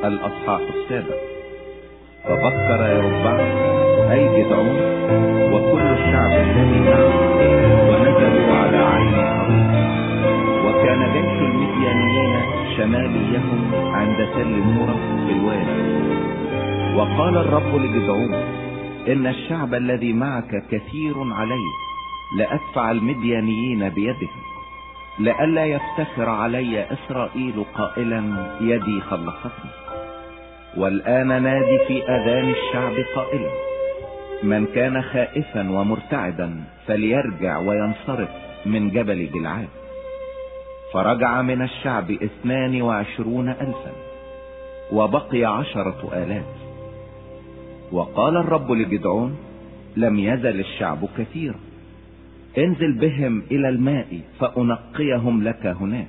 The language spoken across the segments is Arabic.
الأصحاح 7. فبكر يربعم أي جدعون وكل الشعب الذي معه ونزلوا على عين الأرض. وكان جيش المديانيين شماليهم عند تل مورة في الوادي. وقال الرب لجدعون: إن الشعب الذي معك كثير علي، لأدفع المديانيين بيدهم، لئلا يفتخر علي إسرائيل قائلا يدي خلصتني. والآن نادي في أذان الشعب قائلا: من كان خائفا ومرتعدا فليرجع وينصرف من جبل جلعاد. فرجع من الشعب 22,000 وبقي 10,000. وقال الرب لجدعون: لم يزل الشعب كثير، انزل بهم إلى الماء فأنقيهم لك هناك.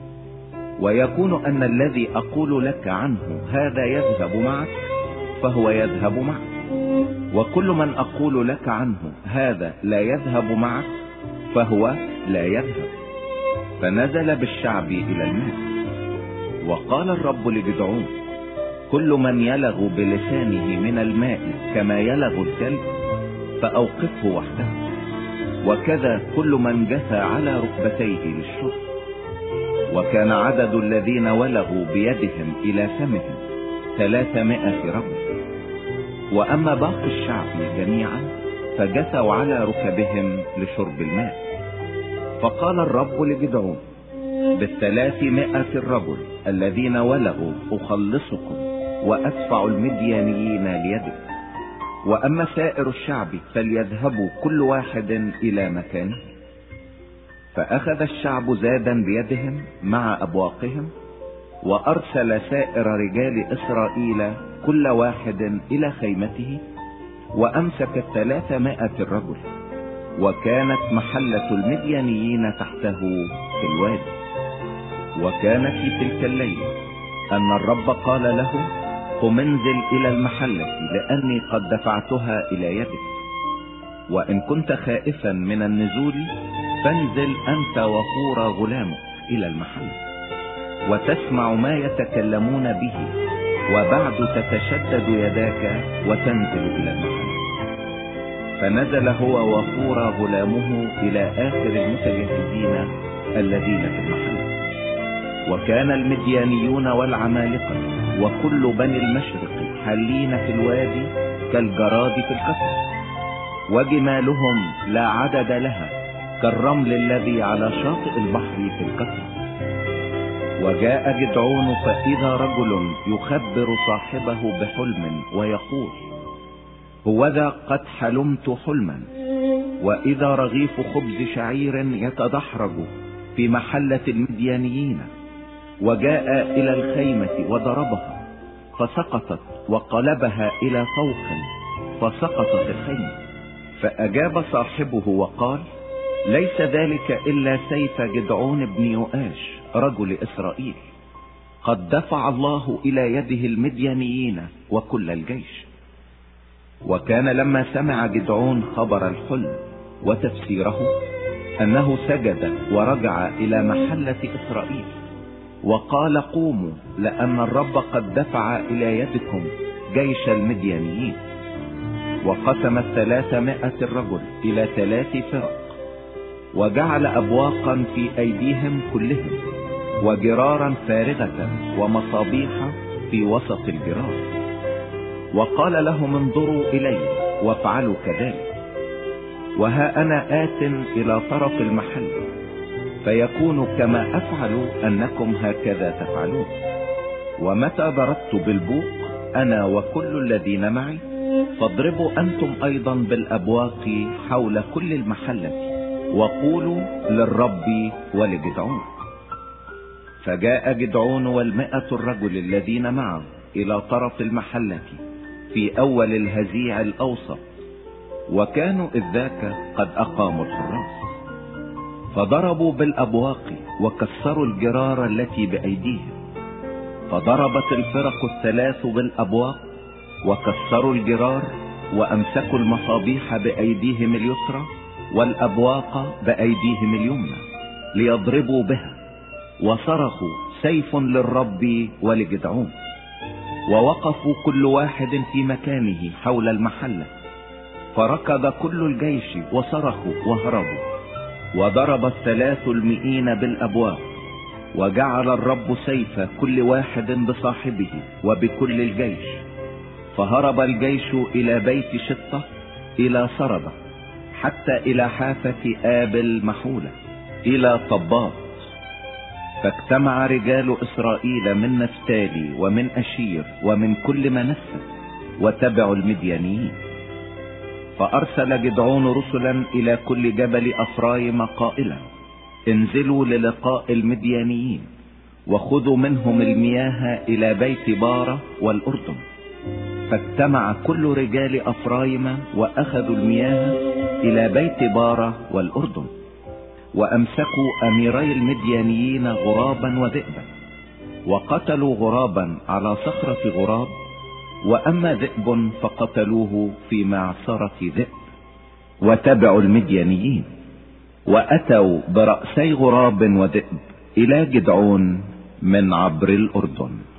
ويكون أن الذي أقول لك عنه هذا يذهب معك فهو يذهب معك، وكل من أقول لك عنه هذا لا يذهب معك فهو لا يذهب. فنزل بالشعب إلى الماء. وقال الرب لجدعون: كل من يلغ بلسانه من الماء كما يلغ الكلب فأوقفه وحده. وكذا كل من جثى على ركبتيه للشرب. وكان عدد الذين ولغوا بيدهم إلى فمهم 300 رجل. وأما باقي الشعب جميعا فجثوا على ركبهم لشرب الماء. فقال الرب لجدعون: ب300 الرجل الذين ولغوا أخلصكم وأدفع المديانيين ليدك. وأما سائر الشعب فليذهبوا كل واحد إلى مكانه. فأخذ الشعب زادا بيدهم مع أبواقهم، وأرسل سائر رجال إسرائيل كل واحد إلى خيمته، وأمسك 300 الرجل. وكانت محلة المديانيين تحته في الوادي. وكان في تلك الليلة أن الرب قال له: قم انزل إلى المحلة لأني قد دفعتها إلى يدك. وإن كنت خائفا من النزول فانزل أنت وفور غلامك إلى المحلة، وتسمع ما يتكلمون به، وبعد تتشدد يداك وتنزل إلى المحلة. فنزل هو وفور غلامه إلى آخر المتجهزين الذين في المحلة. وكان المديانيون والعمالقة وكل بني المشرق حالين في الوادي كالجراد في القفر، وجمالهم لا عدد لها كالرمل الذي على شاطئ البحر في القفر. وجاء جدعون فإذا رجل يخبر صاحبه بحلم ويقول: هوذا قد حلمت حلما، وإذا رغيف خبز شعير يتدحرج في محلة المديانيين. وجاء إلى الخيمة وضربها فسقطت، وقلبها إلى فوق فسقطت الخيمة. فأجاب صاحبه وقال: ليس ذلك إلا سيف جدعون بن يؤاش رجل إسرائيل، قد دفع الله إلى يده المديانيين وكل الجيش. وكان لما سمع جدعون خبر الحلم وتفسيره أنه سجد ورجع إلى محلة إسرائيل وقال: قوموا، لأن الرب قد دفع إلى يدكم جيش المديانيين. وقسم 300 الرجل إلى 3 فرق، وجعل أبواقا في أيديهم كلهم، وجرارا فارغة ومصابيح في وسط الجرار. وقال لهم: انظروا إلي وافعلوا كذلك. وها أنا آت إلى طرف المحل، فيكون كما أفعل أنكم هكذا تفعلون. ومتى ضربت بالبوق أنا وكل الذين معي، فاضربوا أنتم أيضا بالأبواق حول كل المحلة، وقولوا للرب ولجدعون. فجاء جدعون 100 الرجل الذين معه إلى طرف المحلة في أول الهزيع الأوسط، وكانوا إذ ذاك قد أقاموا الحراس. فضربوا بالأبواق وكسروا الجرار التي بأيديهم. فضربت الفرق 3 بالأبواق وكسروا الجرار، وأمسكوا المصابيح بأيديهم اليسرى والأبواق بأيديهم اليمنى ليضربوا بها، وصرخوا: سيف للرب ولجدعون. ووقفوا كل واحد في مكانه حول المحلة، فركض كل الجيش وصرخوا وهربوا، وضرب 300 بالأبواب، وجعل الرب سيف كل واحد بصاحبه وبكل الجيش، فهرب الجيش إلى بيت شطة إلى صربة، حتى إلى حافة آبل محولة إلى طباط. فاجتمع رجال إسرائيل من نفتالي ومن أشير ومن كل منسى وتبعوا المديانيين. فأرسل جدعون رسلا إلى كل جبل أفرايم قائلا: انزلوا للقاء المديانيين وخذوا منهم المياه إلى بيت بارة والأردن. فاجتمع كل رجال أفرايم وأخذوا المياه إلى بيت بارة والأردن، وأمسكوا أميري المديانيين غرابا وذئبا، وقتلوا غرابا على صخرة غراب، وأما ذئب فقتلوه في معصرة ذئب. وتبعوا المديانيين وأتوا برأسي غراب وذئب إلى جدعون من عبر الأردن.